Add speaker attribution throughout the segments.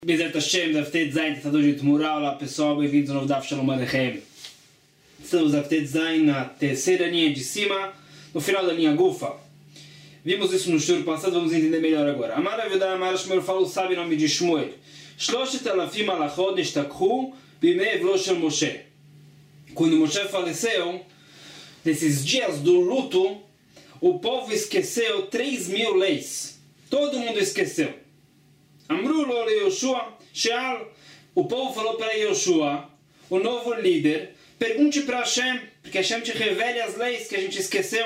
Speaker 1: Bezerra Hashem, deve ter design, tentador de moral, olá pessoal, bem-vindos ao novo Daf Shalom Aleichem. Estamos a ter design na terceira linha de cima, no final da linha Gufa. Vimos isso no shur passado, vamos entender melhor agora. Amar Avedar Amar Shmuel fala o sábio em nome de Shmuel. Shloshet alafim alachot nishtakhu bimei vlo shel Moshe. Quando Moshe faleceu, nesses dias do luto, o povo esqueceu 3.000 leis. Todo mundo esqueceu. Amrulo le Yoshua, Sheal, o povo falou para Yoshua, o novo líder, pergunte para Hashem, porque Hashem te revele as leis que a gente esqueceu.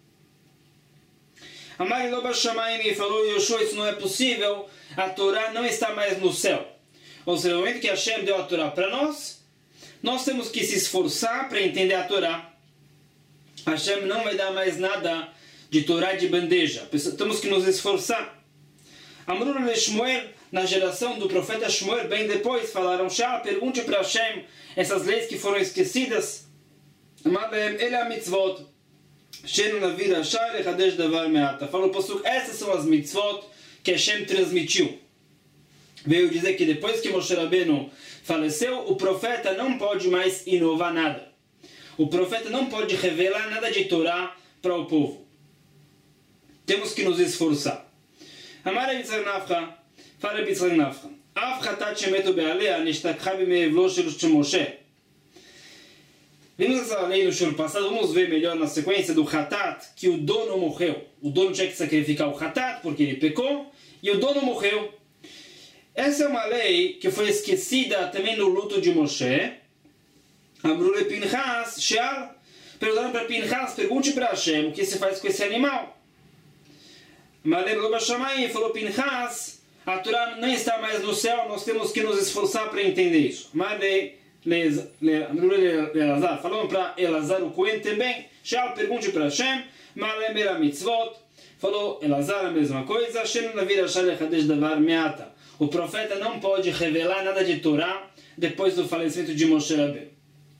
Speaker 1: Amar Loba Shamayim falou, Yoshua, isso não é possível, a Torá não está mais no céu. Ou seja, no momento que Hashem deu a Torá para nós temos que se esforçar para entender a Torá. Hashem não vai dar mais nada de Torá de bandeja, temos que nos esforçar. Amrul le Shmuel, na geração do profeta Shmuel, bem depois, falaram, pergunte para Hashem essas leis que foram esquecidas. Falou, Pasuk, essas são as mitzvot que Hashem transmitiu. Veio dizer que depois que Moshe Rabbeinu faleceu, o profeta não pode mais inovar nada. O profeta não pode revelar nada de Torá para o povo. Temos que nos esforçar. Amar Yitzhak Nafcha, fala Yitzhak Nafcha, Av chatat shemetu be'alea nishtakha b'me'evlo shel Moshe. Vimos essa lei no shur passado, vamos ver melhor na sequência do chatat, que o dono morreu. O dono tinha que sacrificar o chatat porque ele pecou, e o dono morreu. Essa é uma lei que foi esquecida também no luto de Moshe. Amrule Pinchas, Sheal, perguntaram para Pinchas, pergunte para Hashem o que se faz com esse animal. Malem Loba Shamayim falou, Pinchas, a Torá não está mais no céu, nós temos que nos esforçar para entender isso. Malem Elazar, falando para Elazar o Cohen também, Sheal, pergunte para Hashem, Malem Era Mitzvot, falou Elazar a mesma coisa, Hashem na vida Shal Chadesh Davar Meata. O profeta não pode revelar nada de Torá depois do falecimento de Moshe Rabbeinu.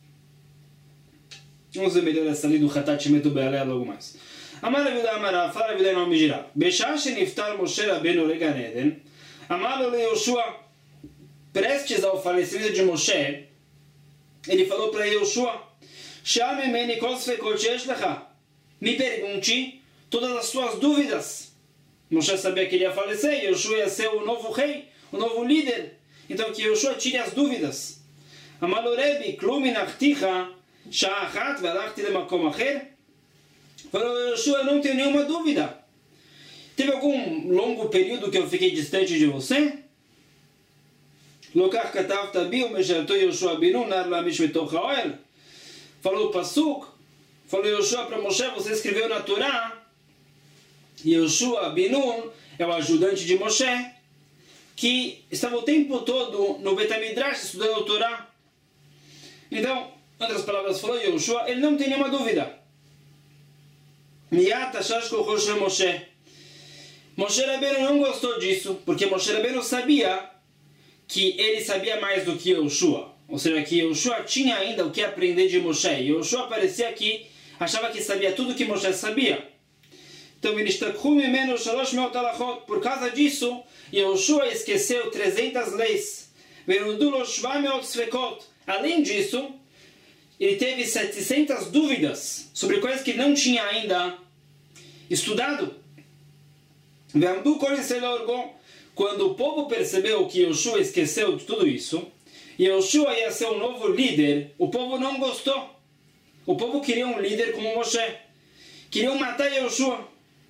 Speaker 1: Vamos ver melhor essa lei do Chatat Shemetu Be'alea logo mais. Amar Avidah Amara, fala Avidah em nome de Jirá. Beshah Sheniftar Moshe Rabbeinu Legan Eden, Amar le Yoshua, prestes ao falecimento de Moshe, ele falou para Yoshua, Shah memeni kol sfekot sheyesh lecha, me pergunte todas as suas dúvidas. Moshe sabia que ele ia falecer, Yoshua ia ser o novo rei, o novo líder, então que Yoshua tire as dúvidas. Amar lo Rebbe, klum inachticha, Shah achat ve'alachti lemakom acher. Falou, Yoshua, eu não tenho nenhuma dúvida. Teve algum longo período que eu fiquei distante de você? Lokach katav tabi umeshalto Yoshua binu nar lamish metoch haoel. Falou o Pasuk, falou Yoshua para Moshe, você escreveu na Torá, Yoshua binu é o ajudante de Moshe, que estava o tempo todo no Bet HaMidrash estudando a Torá. Então, em outras palavras, falou Yoshua, ele não tem nenhuma dúvida. Moshe. Moshe Rabbeinu não gostou disso, porque Moshe Rabbeinu sabia que ele sabia mais do que Yoshua. Ou seja, que Yoshua tinha ainda o que aprender de Moshe. E Yoshua parecia que achava que sabia tudo que Moshe sabia. Então, por causa disso, Yoshua esqueceu 300 leis. Além disso, ele teve 700 dúvidas sobre coisas que não tinha ainda estudado. Quando o povo percebeu que Yoshua esqueceu de tudo isso, e Yoshua ia ser um novo líder, o povo não gostou. O povo queria um líder como Moshe. Queriam matar Yoshua.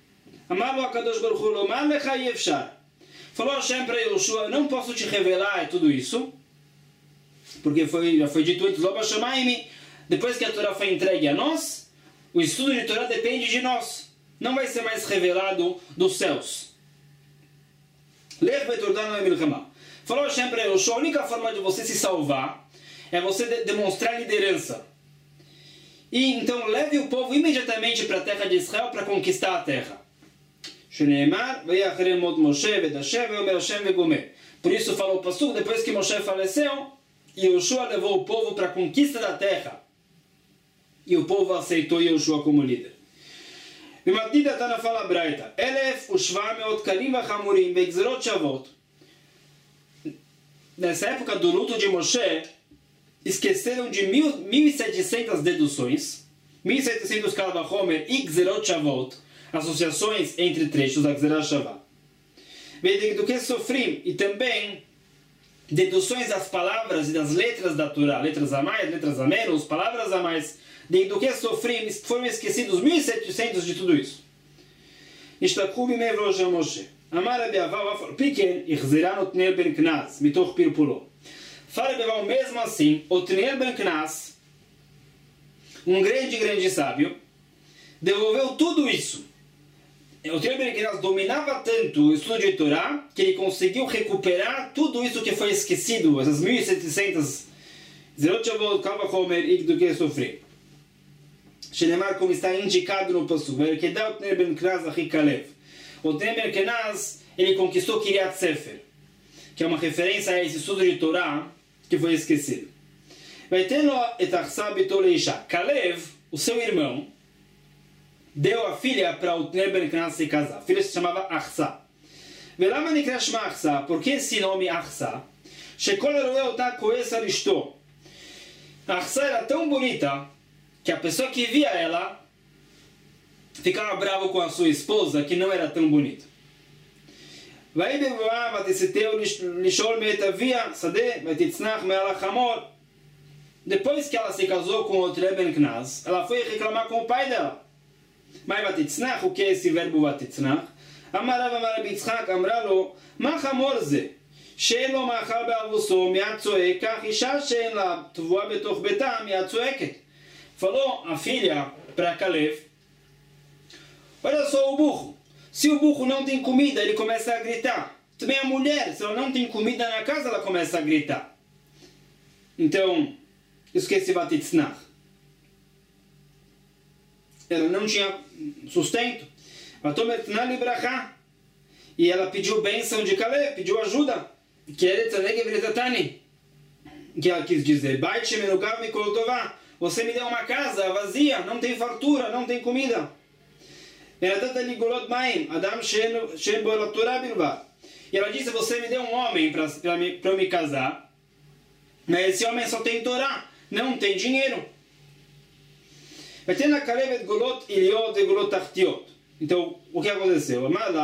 Speaker 1: Falou Hashem para Yoshua, não posso te revelar tudo isso, porque já foi dito antes, Loba Shamayim, depois que a Torá foi entregue a nós, o estudo de Torá depende de nós. Não vai ser mais revelado dos céus. Falou Hashem para Yoshua, a única forma de você se salvar é você demonstrar liderança. E então leve o povo imediatamente para a terra de Israel para conquistar a terra. Por isso falou o Pasuk, depois que Moshe faleceu, Yoshua levou o povo para a conquista da terra. E o povo aceitou Yoshua como líder. V'matnida Tana fala Braita, 1,700 kalim v'chamurim ve'gzerot shavot. nessa época do luto de Moshe, esqueceram de 1.700 deduções, 1.700 Kal Vachomer e Gzerot Shavot, associações entre trechos da Gzerah Shavah. Do que sofrim, e também deduções das palavras e das letras da Torá, letras a mais, letras a menos, palavras a mais, do que sofrim, foram esquecidos 1.700 de tudo isso. Ishtakhu bimei Rosh Moshe. Amar Rabbi Ava, Afal Piken, Ichzeran Otniel ben Knaz, mitoch Pirpulo. Fala Rabbi Ava, mesmo assim, Otniel ben Knaz, um grande sábio, devolveu tudo isso. Otniel ben Knaz dominava tanto o estudo de Torá que ele conseguiu recuperar tudo isso que foi esquecido, essas 1.700 Zerot Shavot, Kal Vachomer e do que sofrer. Shenemar, como está indicado no Pasuk, Ve'kedá Otniel ben Knaz achi Kalev. Otniel ben Knaz, ele conquistou Kiryat Sefer, que é uma referência a esse estudo de Torá que foi esquecido. Vai ter et Achsa bitol Isha. Kalev, o seu irmão, deu a filha para Otniel ben Knaz se casar. A filha se chamava Achsa. Velama nikra shma Achsa. Por que esse nome Achsa? Shekol roe ota koes al ishto. Achsa era tão bonita que a pessoa que via ela ficava bravo com a sua esposa, que não era tão bonita. Vai bevoar, vatesiteu lishol meetavia, sade, vatitznach me'alach hamor. Depois que ela se casou com Otniel ben Knaz, ela foi reclamar com o pai dela. Mas vatitznach, o que é esse verbo vatitznach? Amarav amar Yitzchak, amralo, ma hamor ze? שאין לו מאכל באבוסו מיד צועק, כך אישה שאין לה תבואה בתוך ביתה מיד צועקת. Falou a filha para Kalev: olha só o burro. Se o burro não tem comida, ele começa a gritar. Também a mulher, se ela não tem comida na casa, ela começa a gritar. Então, isso que é esse vatitznach. Ela não tinha sustento. E ela pediu bênção de Kalev, pediu ajuda. Que ela quis dizer: você me deu uma casa vazia, não tem fartura, não tem comida. E ela disse: você me deu um homem para eu me casar, mas esse homem só tem Torá, não tem dinheiro. Então, o que aconteceu?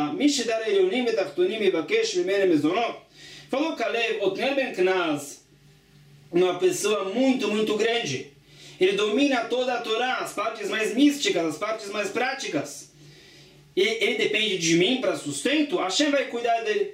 Speaker 1: Falou Kalev, Otniel ben Knaz, uma pessoa muito grande. Ele domina toda a Torá, as partes mais místicas, as partes mais práticas. E ele depende de mim para sustento, Hashem vai cuidar dele.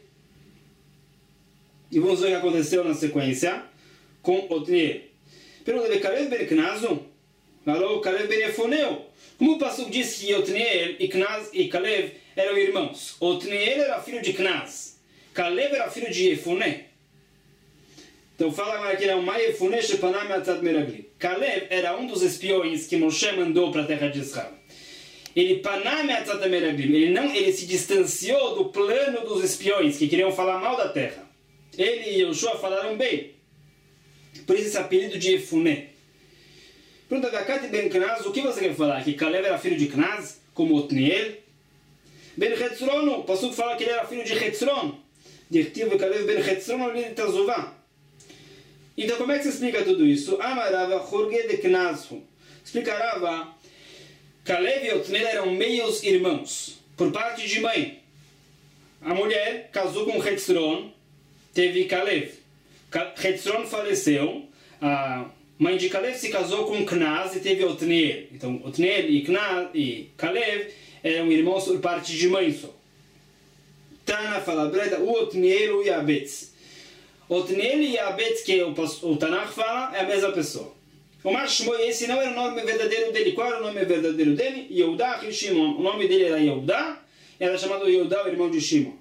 Speaker 1: E vamos ver o que aconteceu na sequência com Otniel. Pergunta de Kalev ben Knaz, falou Kalev ben Efoneu. Como o Pasuk diz que Otniel e Knaz e Kalev eram irmãos? Otniel era filho de Knaz, Kalev era filho de Efoné. Então fala agora que era um Mai Efoné Shepanam Atzat Meraglim. Kalev era um dos espiões que Moshe mandou para a terra de Israel. Ele Panam Atzat Meraglim. Ele se distanciou do plano dos espiões que queriam falar mal da terra. Ele e Yoshua falaram bem. Por isso esse apelido de Efoné. Pergunta Gakat ben Knaz, o que você quer falar? Que Kalev era filho de Knaz, como Otniel? Ben Hetzron, o Pasuk fala que ele era filho de Hetzron. Dirtiv Kalev ben Hetzron ali de Tazuvá. Então como é que se explica tudo isso? Amarava Churge de Knaz. Explicarava, Kalev e Otniel eram meios irmãos, por parte de mãe. A mulher casou com Hetzron, teve Kalev. Hetzron faleceu, a mãe de Kalev se casou com Knaz e teve Otniel. Então, Otniel e Knaz e Kalev eram irmãos por parte de mãe só. Tana fala, o Otniel e Abetz. Otniel e Abetz, que o Tanakh fala, é a mesma pessoa. O Mashmo, esse não era o nome verdadeiro dele. Qual era o nome verdadeiro dele? Yehudá e Shimon. O nome dele era Yehudá, era chamado Yehudá, o irmão de Shimon.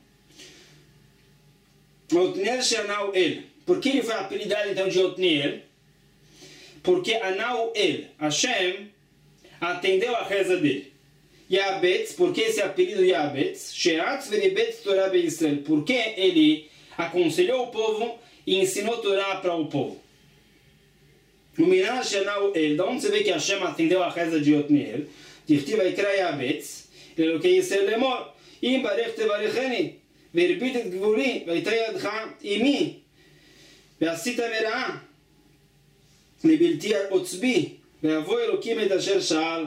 Speaker 1: Otniel Shanau El. Por que ele foi apelidado então de Otniel? Porque Anau El, Hashem, atendeu a reza dele. Yabetz, porque esse apelido Yabetz, Sheatz Veribetz Torah be Israel, porque ele aconselhou o povo e ensinou Torá para o povo. No Minan Shanau El, de onde você vê que Hashem atendeu a reza de Otniel? Dirtiv Vaikra Yabetz, ele que Yisrael lemor, Im barech tevarecheni, verbit et gvuri, vaitayadcha imi. ועשית מרעה לבלתי עוצבי, ויבוא אלוקים את אשר שאל.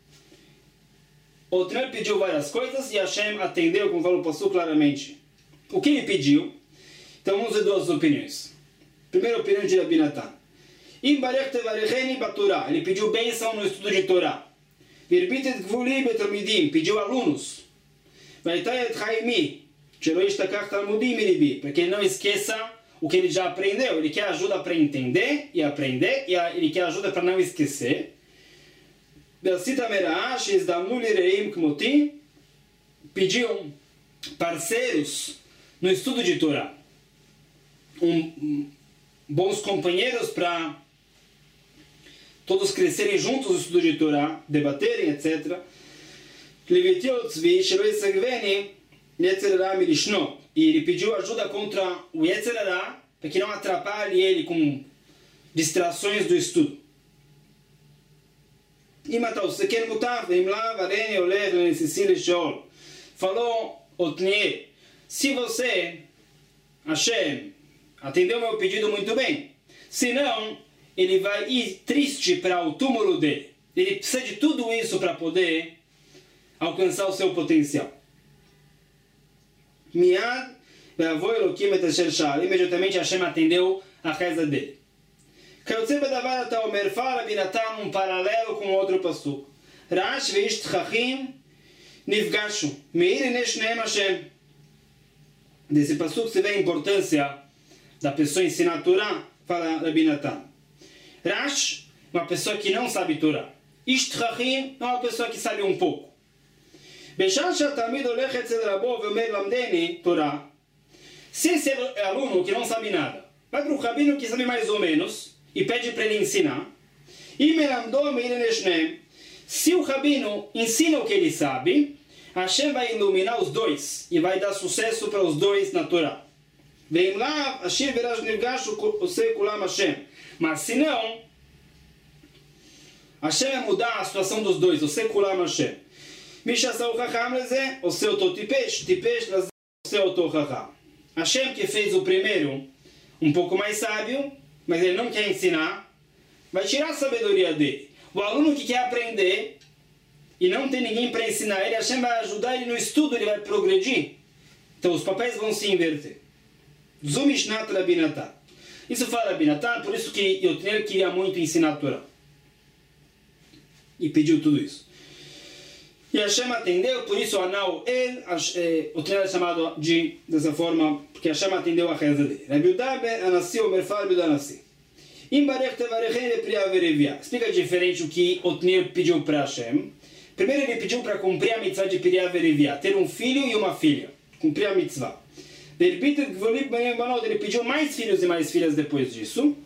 Speaker 1: Otniel pediu várias coisas e Hashem atendeu, como falou o pastor claramente. O que ele pediu? Então vamos ver duas opiniões. Primeira opinião de Rabi Natan. Ele pediu bênção no estudo de Torá. Pediu alunos. Para que ele não esqueça o que ele já aprendeu. Ele quer ajuda para entender e aprender, e ele quer ajuda para não esquecer. Pediu parceiros no estudo de Torá. Bons companheiros para todos crescerem juntos no estudo de Torá, debaterem, etc. E ele pediu ajuda contra o Yetzer Hara, para que não atrapalhe ele com distrações do estudo. Falou Otniel, se você, Hashem, atendeu meu pedido muito bem, senão ele vai ir triste para o túmulo dele. Ele precisa de tudo isso para poder alcançar o seu potencial. Imediatamente Hashem atendeu a reza dele. Fala Rabi Natan um paralelo com outro pasuk. Rash ve'isht chachim nifgashu meir neshneim Hashem. Desse pasuk se vê a importância da pessoa ensinar a Torá, fala Rabi Natan. Rash, uma pessoa que não sabe Torá. Isht chachim é uma pessoa que sabe um pouco. Se esse aluno que não sabe nada vai para o rabino que sabe mais ou menos e pede para ele ensinar, se o rabino ensina o que ele sabe, Hashem vai iluminar os dois e vai dar sucesso para os dois na Torá. Mas se não, Hashem vai mudar a situação dos dois. O sekulam Hashem. O seu totipesh, tipesh, o seu tochacham. Hashem que fez o primeiro um pouco mais sábio, mas ele não quer ensinar, vai tirar a sabedoria dele. O aluno que quer aprender e não tem ninguém para ensinar ele, Hashem vai ajudar ele no estudo, ele vai progredir. Então os papéis vão se inverter. Zumishnat Rabi Natan. Isso fala Rabi Natan, por isso que Otniel queria muito ensinar a Torá. E pediu tudo isso. E Hashem atendeu, por isso Anau Otniel é chamado dessa forma, porque Hashem atendeu a reza dele. Rabi Yudah ben Anassi, o Merfar Rabi Yudah Anassi. Explica diferente o que Otniel pediu para Hashem. Primeiro ele pediu para cumprir a mitzvah de Piriah Verivia, ter um filho e uma filha. Cumprir a mitzvah. Ele pediu mais filhos e mais filhas depois disso.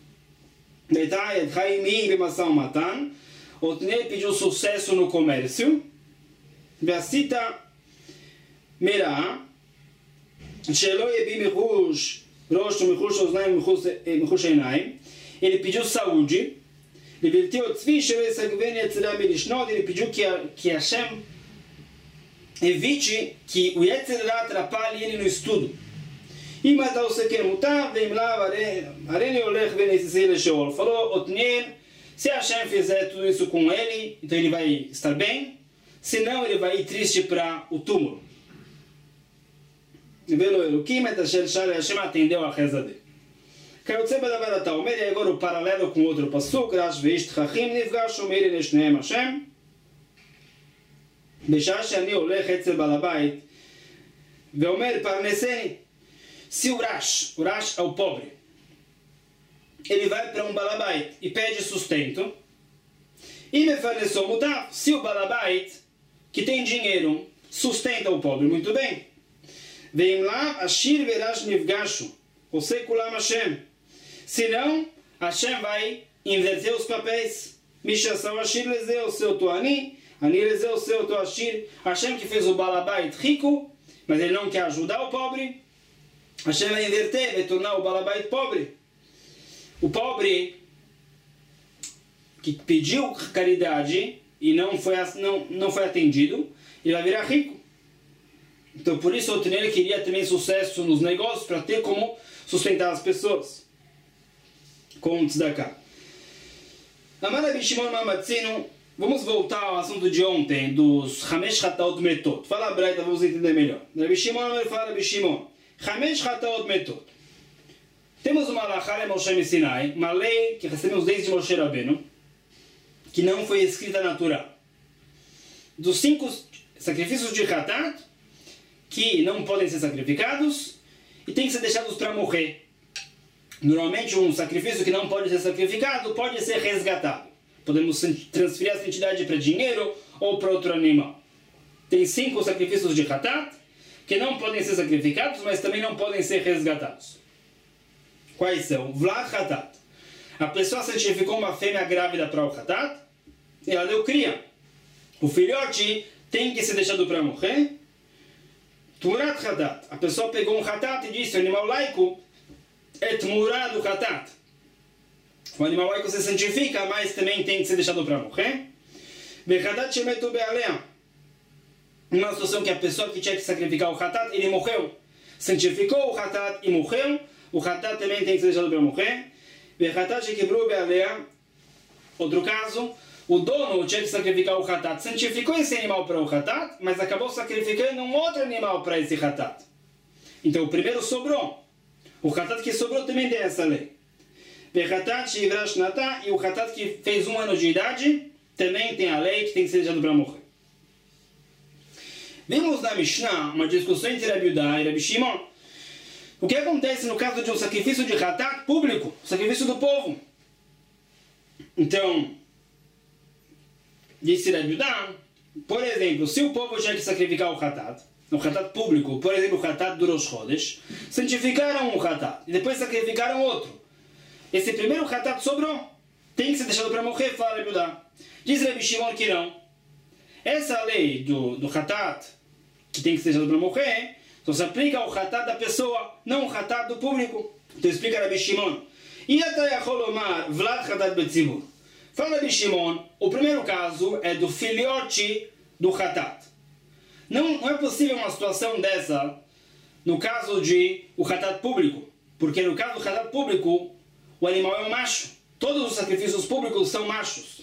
Speaker 1: Otniel pediu sucesso no comércio. Ve'asita merah shelo yebi michush rosh michush oznaim michush einaim. Ele pediu saúde. Ele pediu que Hashem evite que o Yetzer Hara atrapalhe ele no estudo. Falou Otniel, se Hashem fizer tudo isso com ele, então ele vai estar bem, senão ele vai ir triste para o túmulo. Hashem atendeu a reza dele. E agora o paralelo com outro pasuk, Rash ve'isht chachim nifgashu meir neshneim Hashem. בשעה שאני הולך אצל בעל הבית ואומר פרנסני. Se o Rash é o pobre, ele vai para um balabait e pede sustento, e me forneceu mudar. Se o balabait, que tem dinheiro, sustenta o pobre, muito bem. Vem lá, Ashir verash nifgashu, o sekulam Hashem. Senão, Hashem vai inverter os papéis. Mishasav Ashir lezeu, o seu toani, ani lezeu, o seu toashir. Hashem que fez o balabait rico, mas ele não quer ajudar o pobre. Hashem vai inverter, vai tornar o balabait pobre. O pobre que pediu caridade e não foi atendido, ele vai virar rico. Então por isso o Otniel queria também sucesso nos negócios para ter como sustentar as pessoas. com tzedakah. Amar Rabi Shimon Mamatzino, vamos voltar ao assunto de ontem, dos Chamesh Chataot Metot. Fala a Braita, vamos entender melhor. Rabi Shimon fala, Rabi Shimon, Chamesh Chataot Metot. Temos uma Alachá Moshe Sinai, uma lei que recebemos desde Moshe Rabbeinu, que não foi escrita na Torá. Dos 5 sacrifícios de Hatat, que não podem ser sacrificados e têm que ser deixados para morrer. Normalmente um sacrifício que não pode ser sacrificado pode ser resgatado. Podemos transferir essa entidade para dinheiro ou para outro animal. Tem 5 sacrifícios de Hatat que não podem ser sacrificados, mas também não podem ser resgatados. Quais são? Vlad Hatat. A pessoa santificou uma fêmea grávida para o Hatat e ela deu cria. O filhote tem que ser deixado para morrer. Tmurat Hatat. A pessoa pegou um Hatat e disse, o animal laico é Tmurat do Hatat. O animal laico se santifica, mas também tem que ser deixado para morrer. Bechatat shemetu be'alea. Uma situação que a pessoa que tinha que sacrificar o Hatat, ele morreu. Santificou o Hatat e morreu. O Hatat também tem que ser deixado para morrer. Bechatat shekibru be'alea. Outro caso, o dono tinha que sacrificar o Hatat. Santificou esse animal para o Hatat, mas acabou sacrificando um outro animal para esse Hatat. Então o primeiro sobrou. O Hatat que sobrou também tem essa lei. Bechatat shivrash natá, e o Hatat que fez 1 ano de idade também tem a lei que tem que ser deixado para morrer. Vimos na Mishnah uma discussão entre Rabi Yudá e Rabi Shimon. O que acontece no caso de um sacrifício de Hatat público, sacrifício do povo? Então, disse Rabi Yudá, por exemplo, se o povo tinha que sacrificar o Hatat público, por exemplo, o Hatat do Rosh Chodesh, santificaram um Hatat e depois sacrificaram outro. Esse primeiro Hatat sobrou, tem que ser deixado para morrer, fala Rabi Yudá. Diz Rabi Shimon que não. Essa lei do Hatat, que tem que ser deixado para morrer, só se aplica ao Hatat da pessoa, não ao Hatat do público. Então explica Rabi Shimon. Vlad Hatat betzibur. Fala Rabi Shimon, o primeiro caso é do filhote do Hatat. Não é possível uma situação dessa no caso de o Hatat público, porque no caso do Hatat público, o animal é um macho. Todos os sacrifícios públicos são machos.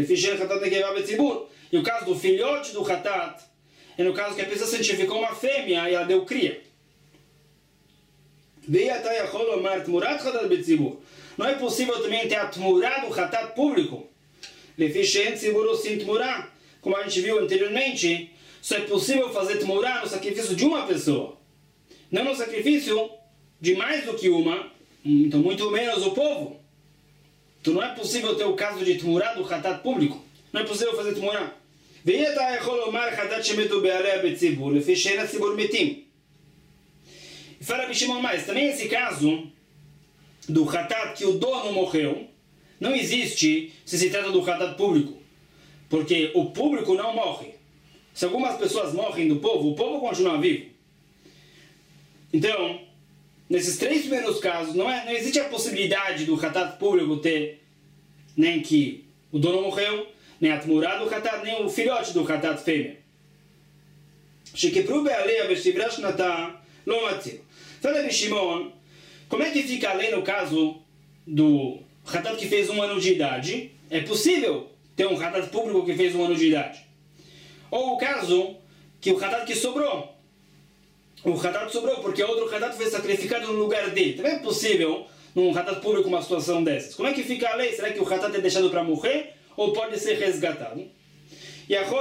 Speaker 1: E o caso do filhote do Hatat é no caso que a pessoa santificou uma fêmea e ela deu cria. Não é possível também ter a Tmurá do Hatat público. Como a gente viu anteriormente, só é possível fazer Tmurá no sacrifício de uma pessoa. Não no sacrifício de mais do que uma, então muito menos o povo. Então não é possível ter o caso de Tmurá do Hatat público. Não é possível fazer Tmurá. E fala Rabi Shimon mais, também esse caso do Hatat que o dono morreu, não existe se se trata do Hatat público. Porque o público não morre. Se algumas pessoas morrem do povo, o povo continua vivo. Então, nesses 3 primeiros casos, não existe a possibilidade do Hatat público ter nem que o dono morreu, nem a Tmurá do Hatat, nem o filhote do Hatat fêmea. Fala Rabi Shimon, como é que fica a lei no caso do Hatat que fez 1 ano de idade? É possível ter um Hatat público que fez 1 ano de idade. Ou o caso que o Hatat que sobrou. O Hatat sobrou porque outro Hatat foi sacrificado no lugar dele. Também é possível num Hatat público uma situação dessas. Como é que fica a lei? Será que o Hatat é deixado para morrer ou pode ser resgatado? E a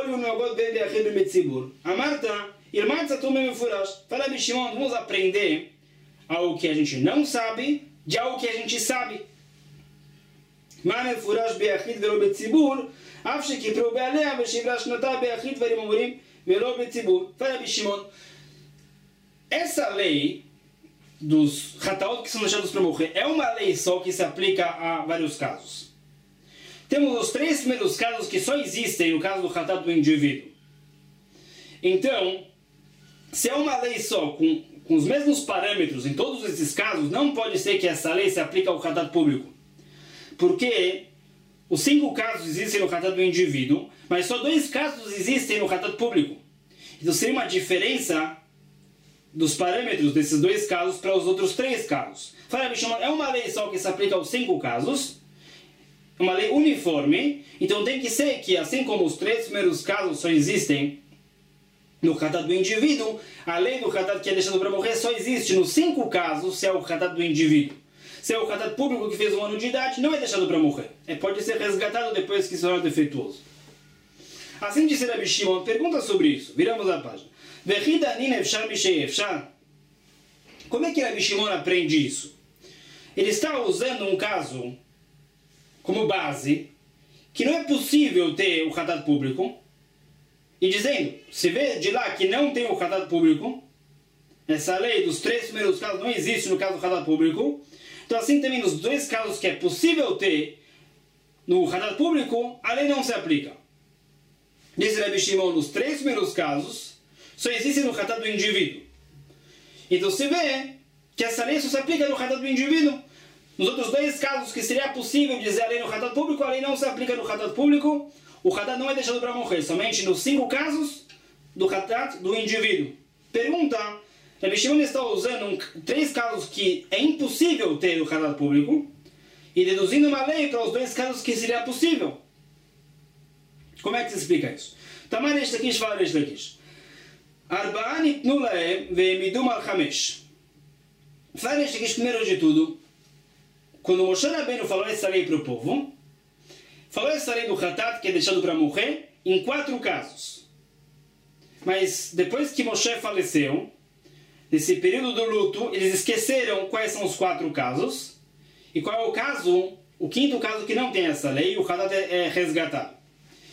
Speaker 1: Marta, irmã de Satum Mefurash, fala Rabi Shimon, vamos aprender algo que a gente não sabe de algo que a gente sabe. מה מפורש ביחיד ולא בציבור, אף שכיפרו בעליה ושברה שנתה ביחיד דברים אומרים ולא בציבור. Fala Rabi Shimon, essa lei dos Hataot que são deixados para morrer é uma lei só que se aplica a vários casos. Temos os 3 primeiros casos que só existem no caso do Hatat do indivíduo. Então, se é uma lei só com os mesmos parâmetros em todos esses casos, não pode ser que essa lei se aplique ao Hatat público. Porque os 5 casos existem no Hatat do indivíduo, mas só 2 casos existem no Hatat público. Então seria uma diferença dos parâmetros desses dois casos para os outros 3 casos. Fala Rabi Shimon, é uma lei só que se aplica aos 5 casos, uma lei uniforme, então tem que ser que, assim como os 3 primeiros casos só existem no Hatat do indivíduo, a lei do Hatat que é deixado para morrer só existe nos 5 casos se é o Hatat do indivíduo. Se é o Hatat público que fez 1 ano de idade, não é deixado para morrer. Pode ser resgatado depois que se torna defeituoso. Assim disse Rabi Shimon, pergunta sobre isso. Viramos a página. Como é que Rabi Shimon aprende isso? Ele está usando um caso como base que não é possível ter o Hatat público e dizendo, se vê de lá que não tem o Hatat público, essa lei dos 3 primeiros casos não existe no caso do Hatat público, então assim também nos 2 casos que é possível ter no Hatat público, a lei não se aplica. Diz Rabi Shimon, nos 3 primeiros casos, só existe no Hatat do indivíduo. Então se vê que essa lei só se aplica no Hatat do indivíduo. Nos outros 2 casos que seria possível dizer a lei no Hatat público, a lei não se aplica no Hatat público, o Hatat não é deixado para morrer, somente nos 5 casos do Hatat do indivíduo. Pergunta, Rabi Shimon está usando 3 casos que é impossível ter no Hatat público e deduzindo uma lei para os 2 casos que seria possível. Como é que se explica isso? Tamar Reish Lakish fala Reish Lakish. Arba'a nitnu lahem ve'emidum al chamesh. Fala Reish Lakish, primeiro de tudo, quando Moshe Rabbeinu falou essa lei para o povo, falou essa lei do Hatat que é deixado para morrer em 4 casos. Mas depois que Moshe faleceu, nesse período do luto, eles esqueceram quais são os 4 casos e qual é o caso, o 5º caso que não tem essa lei, o Hatat é resgatado.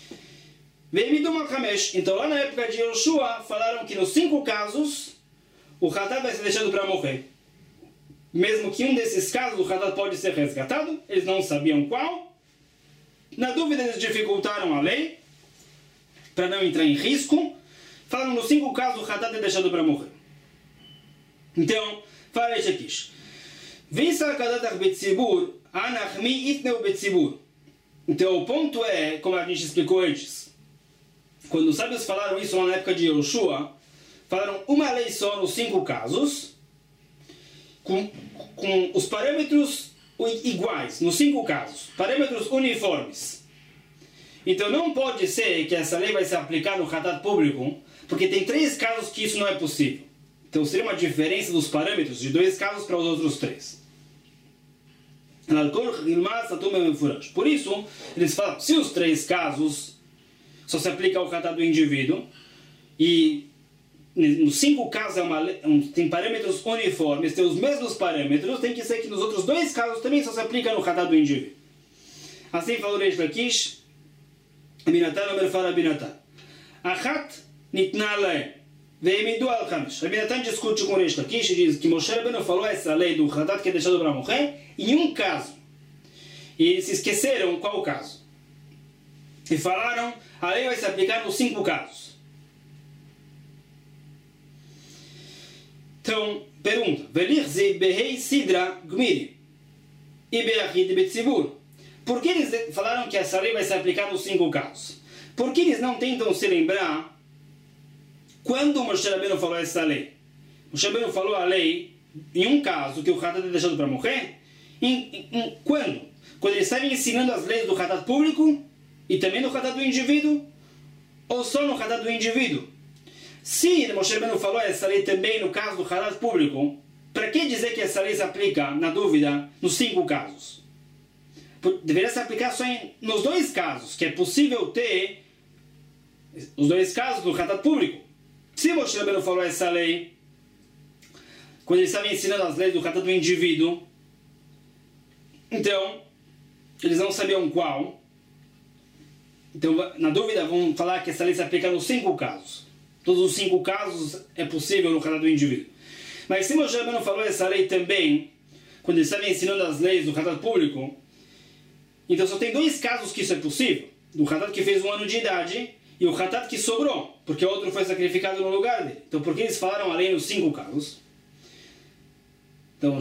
Speaker 1: Então lá na época de Yoshua falaram que nos 5 casos o Hatat vai ser deixado para morrer. Mesmo que um desses casos o Hatat pode ser resgatado, eles não sabiam qual. Na dúvida eles dificultaram a lei para não entrar em risco. Falaram nos 5 casos o Hatat é deixado para morrer. Então, fala isso aqui. Então o ponto é, como a gente explicou antes, quando os sábios falaram isso lá na época de Yoshua, falaram uma lei só nos 5 casos, com os parâmetros iguais, nos 5 casos, parâmetros uniformes. Então não pode ser que essa lei vai se aplicar no Hatat público, porque tem 3 casos que isso não é possível. Então seria uma diferença dos parâmetros de 2 casos para os outros 3. Por isso, eles falam, se os 3 casos só se aplica ao Hatat do indivíduo, e nos 5 casos tem parâmetros uniformes, tem os mesmos parâmetros, tem que ser que nos outros 2 casos também só se aplica no Hatat do indivíduo. Assim falou Reish Lakish, Abinatan Omer fala Abinatan. Achat nitna lahem ve'emidu al chamesh. Abinatan discute com Reish Lakish e diz que Moshe Rabbeinu falou essa lei do Hatat que é deixado para morrer em um caso. E eles se esqueceram qual caso. E falaram, a lei vai se aplicar nos 5 casos. Então, pergunta. Por que eles falaram que essa lei vai se aplicar nos 5 casos? Por que eles não tentam se lembrar quando Moshe Rabbeinu falou essa lei? Moshe Rabbeinu falou a lei em um caso que o Hatat é deixado para morrer. Quando? Quando eles estavam ensinando as leis do Hatat público e também no Hatat do indivíduo, ou só no Hatat do indivíduo? Se Moshe Rabbeinu falou essa lei também no caso do Hatat público, para que dizer que essa lei se aplica, na dúvida, nos 5 casos? Deveria se aplicar só nos 2 casos, que é possível ter os 2 casos do Hatat público. Se Moshe Rabbeinu falou essa lei, quando eles estavam ensinando as leis do Hatat do indivíduo, então, eles não sabiam qual. Então, na dúvida, vão falar que essa lei se aplica nos 5 casos. Todos os 5 casos é possível no Hatat do indivíduo. Mas se Moshe Rabbeinu falou essa lei também, quando ele estava ensinando as leis do Hatat público, então só tem 2 casos que isso é possível. Do Hatat que fez 1 ano de idade e o Hatat que sobrou, porque o outro foi sacrificado no lugar dele. Então por que eles falaram a lei nos 5 casos? Então,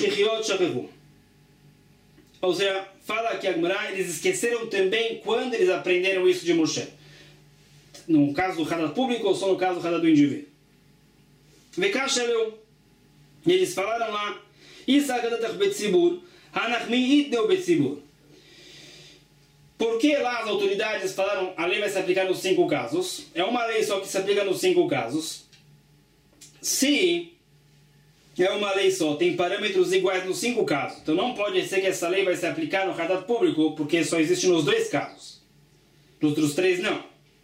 Speaker 1: ou seja, fala que a Gemara, eles esqueceram também quando eles aprenderam isso de Moshe. No caso do Hatat público ou só no caso do Hatat do indivíduo? Vekasheleu. E eles falaram lá, Isa Gadatach Betzibur, Hanachmi Itneu Betzibur. Por que lá as autoridades falaram a lei vai se aplicar nos 5 casos? É uma lei só que se aplica nos 5 casos. Se é uma lei só, tem parâmetros iguais nos 5 casos. Então não pode ser que essa lei vai se aplicar no Hadat público, porque só existe nos 2 casos. Nos outros 3 não.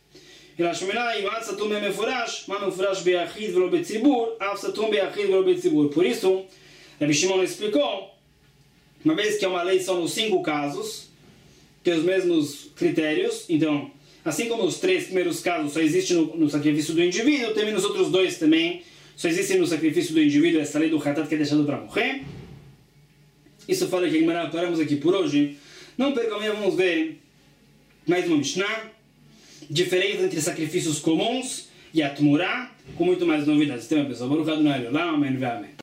Speaker 1: Por isso, Rabbi Shimon explicou, uma vez que é uma lei só nos 5 casos, tem os mesmos critérios, então, assim como os 3 primeiros casos só existe no sacrifício do indivíduo, também nos outros 2 também só existe no sacrifício do indivíduo essa lei do Hatat que é deixado para morrer. Isso fala que paramos aqui por hoje. Não percam, vamos ver mais uma Mishnah, diferença entre sacrifícios comuns e a Tmurá, com muito mais novidades. Então, pessoal, Baruch Adonai Olam, amém.